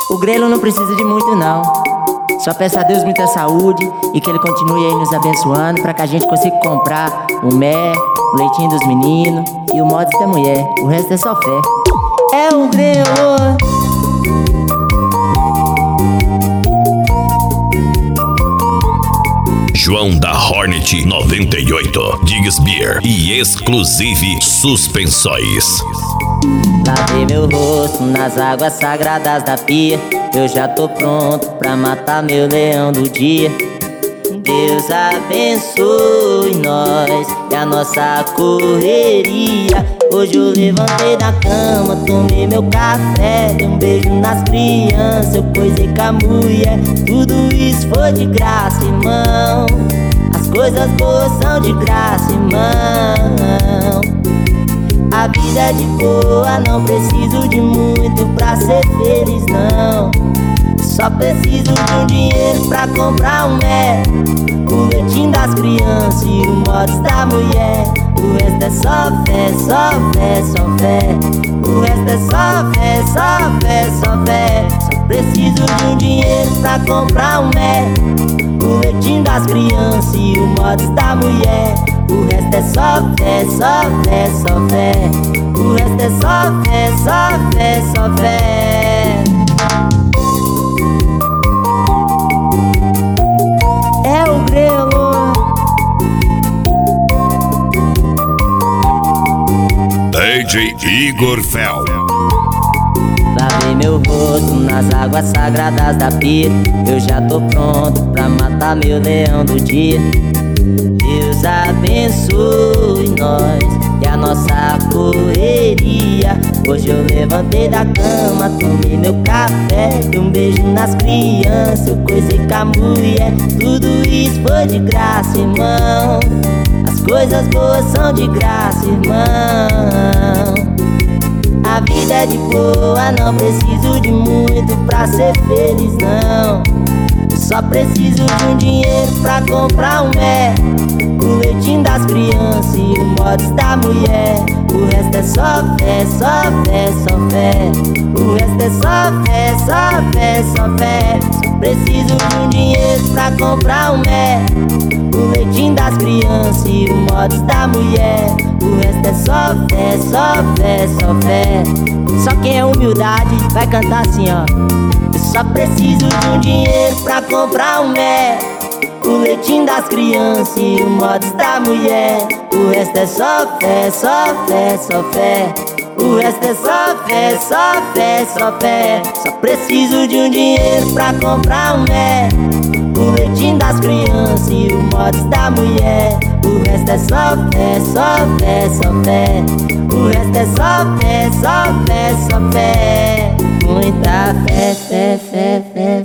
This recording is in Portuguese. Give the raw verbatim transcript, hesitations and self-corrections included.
O grelo não precisa de muito não. Só peço a Deus muita saúde e que Ele continue aí nos abençoando, pra que a gente consiga comprar o mé, o leitinho dos meninos e o mods da mulher. O resto é só fé. É o grelo. João da Hornet noventa e oito, Diggs Beer e Exclusive Suspensóis. Lavei meu rosto nas águas sagradas da pia. Eu já tô pronto pra matar meu leão do dia. Deus abençoe nós e a nossa correria. Hoje eu levantei da cama, tomei meu café, dei um beijo nas crianças, eu coisei com a mulher. Tudo isso foi de graça, irmão. As coisas boas são de graça, irmão. A vida é de boa, não preciso de muito pra ser feliz, não. Só preciso de um dinheiro pra comprar um mé, o leitinho das crianças e o mods da mulher. O resto é só fé, só fé, só fé. O resto é só fé, só fé, só fé. Só preciso de um dinheiro pra comprar um mé, o leitinho das crianças e o mods da mulher. O resto é só fé, só fé, só fé. O resto é só fé, só fé, só fé. É o grelo. D J Igor Fel. Lavei meu rosto nas águas sagradas da pia. Eu já tô pronto pra matar meu leão do dia. Deus abençoe nós e a nossa correria. Hoje eu levantei da cama, tomei meu café, dei um beijo nas crianças, eu coisei com a mulher. Tudo isso foi de graça, irmão. As coisas boas são de graça, irmão. A vida é de boa, não preciso de muito pra ser feliz, não. Só preciso de um dinheiro pra comprar um mé, o leitinho das crianças e o mods da mulher. O resto é só fé, só fé, só fé. O resto é só fé, só fé, só fé. Só preciso de um dinheiro pra comprar um mé, o leitinho das crianças e o mods da mulher. O resto é só fé, só fé, só fé. Só quem é humildade vai cantar assim, ó. Eu só preciso de um dinheiro pra comprar um mé, o leitinho das crianças e o mods da mulher. O resto é só fé, só fé, só fé. O resto é só fé, só fé, só fé. Só preciso de um dinheiro pra comprar um mé, o leitinho das crianças e o mods da mulher. O resto é só fé, só fé, só fé. O resto é só fé, só fé, só fé. Muita fé, fé, fé, fé.